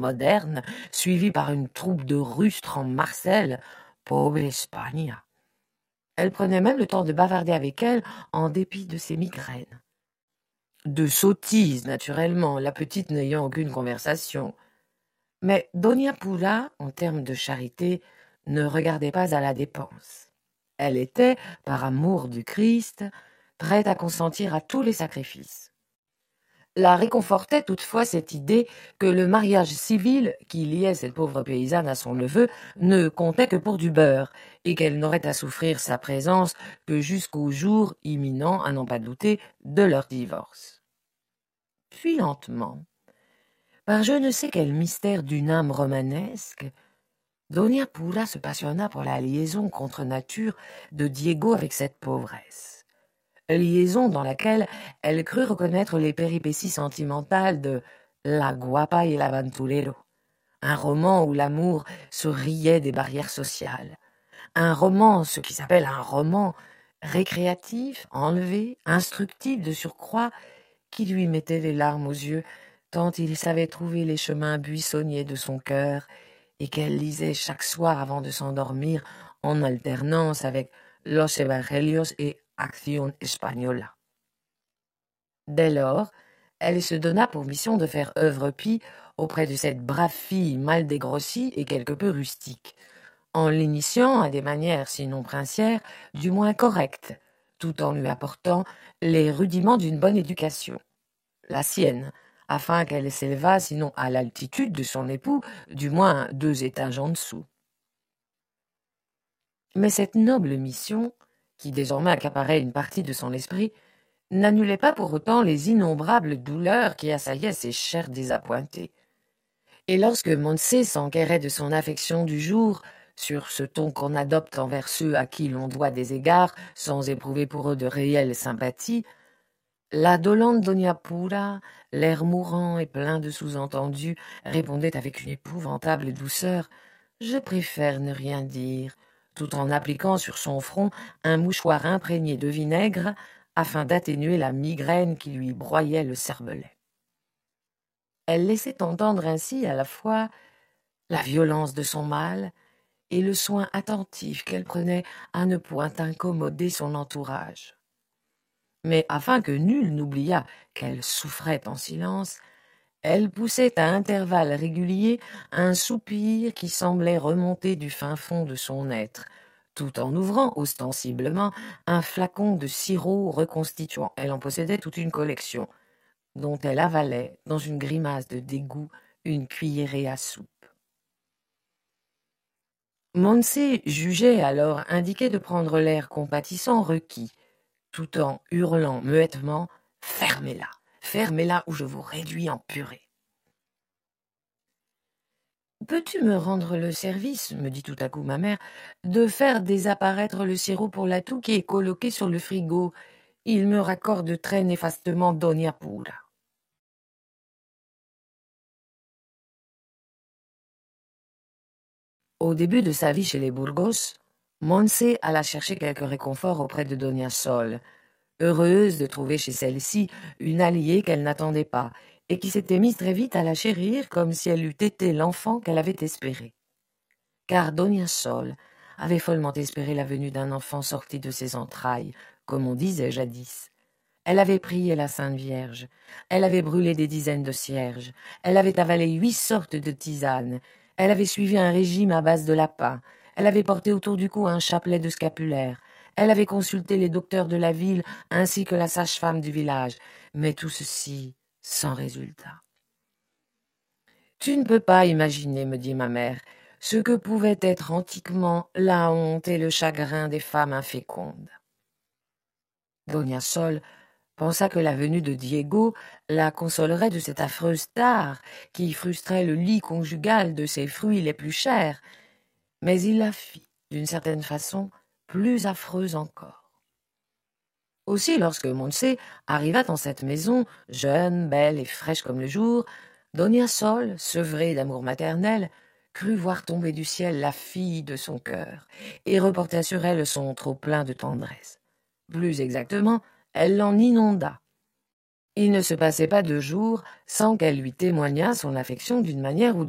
moderne, suivie par une troupe de rustres en marcel. Pauvre Espagne. Elle prenait même le temps de bavarder avec elle, en dépit de ses migraines. De sottises, naturellement, la petite n'ayant aucune conversation. Mais Doña Pula, en termes de charité, ne regardait pas à la dépense. Elle était, par amour du Christ, prête à consentir à tous les sacrifices. La réconfortait toutefois cette idée que le mariage civil qui liait cette pauvre paysanne à son neveu ne comptait que pour du beurre, et qu'elle n'aurait à souffrir sa présence que jusqu'au jour imminent, à n'en pas douter, de leur divorce. Puis lentement, par je ne sais quel mystère d'une âme romanesque, Doña Pula se passionna pour la liaison contre nature de Diego avec cette pauvresse. Liaison dans laquelle elle crut reconnaître les péripéties sentimentales de La Guapa y el Aventurero, un roman où l'amour se riait des barrières sociales, un roman, ce qui s'appelle un roman, récréatif, enlevé, instructif de surcroît, qui lui mettait les larmes aux yeux, tant il savait trouver les chemins buissonniers de son cœur, et qu'elle lisait chaque soir avant de s'endormir en alternance avec Los Evangelios et Acción Española. Dès lors, elle se donna pour mission de faire œuvre pie auprès de cette brave fille mal dégrossie et quelque peu rustique, en l'initiant à des manières sinon princières, du moins correctes, tout en lui apportant les rudiments d'une bonne éducation, la sienne, afin qu'elle s'élevât sinon à l'altitude de son époux, du moins 2 étages en dessous. Mais cette noble mission, qui désormais accaparait une partie de son esprit, n'annulait pas pour autant les innombrables douleurs qui assaillaient ses chairs désappointées. Et lorsque Montse s'enquérait de son affection du jour, sur ce ton qu'on adopte envers ceux à qui l'on doit des égards, sans éprouver pour eux de réelle sympathie, la dolente Doña Pula, l'air mourant et plein de sous-entendus, répondait avec une épouvantable douceur « Je préfère ne rien dire », tout en appliquant sur son front un mouchoir imprégné de vinaigre afin d'atténuer la migraine qui lui broyait le cervelet. Elle laissait entendre ainsi à la fois la violence de son mal et le soin attentif qu'elle prenait à ne point incommoder son entourage. Mais afin que nul n'oubliât qu'elle souffrait en silence, elle poussait à intervalles réguliers un soupir qui semblait remonter du fin fond de son être, tout en ouvrant ostensiblement un flacon de sirop reconstituant. Elle en possédait toute une collection, dont elle avalait, dans une grimace de dégoût, une cuillerée à soupe. Montse jugeait alors indiqué de prendre l'air compatissant requis, tout en hurlant muettement « Fermez-la, fermez-la ou je vous réduis en purée !»« Peux-tu me rendre le service, me dit tout à coup ma mère, de faire désapparaître le sirop pour la toux qui est colloqué sur le frigo. Il me raccorde très néfastement Doña Pula. » Au début de sa vie chez les Burgos, Montse alla chercher quelque réconfort auprès de Doña Sol, heureuse de trouver chez celle-ci une alliée qu'elle n'attendait pas, et qui s'était mise très vite à la chérir comme si elle eût été l'enfant qu'elle avait espéré. Car Doña Sol avait follement espéré la venue d'un enfant sorti de ses entrailles, comme on disait jadis. Elle avait prié la Sainte Vierge, elle avait brûlé des dizaines de cierges, elle avait avalé 8 sortes de tisanes, elle avait suivi un régime à base de lapin, elle avait porté autour du cou un chapelet de scapulaire, elle avait consulté les docteurs de la ville ainsi que la sage-femme du village, mais tout ceci sans résultat. « Tu ne peux pas imaginer, me dit ma mère, ce que pouvaient être antiquement la honte et le chagrin des femmes infécondes. » Doña Sol pensa que la venue de Diego la consolerait de cette affreuse tare qui frustrait le lit conjugal de ses fruits les plus chers, mais il la fit, d'une certaine façon, plus affreuse encore. Aussi, lorsque Montse arriva dans cette maison, jeune, belle et fraîche comme le jour, Doña Sol, sevrée d'amour maternel, crut voir tomber du ciel la fille de son cœur et reporta sur elle son trop-plein de tendresse. Plus exactement, elle l'en inonda. Il ne se passait pas 2 jours sans qu'elle lui témoignât son affection d'une manière ou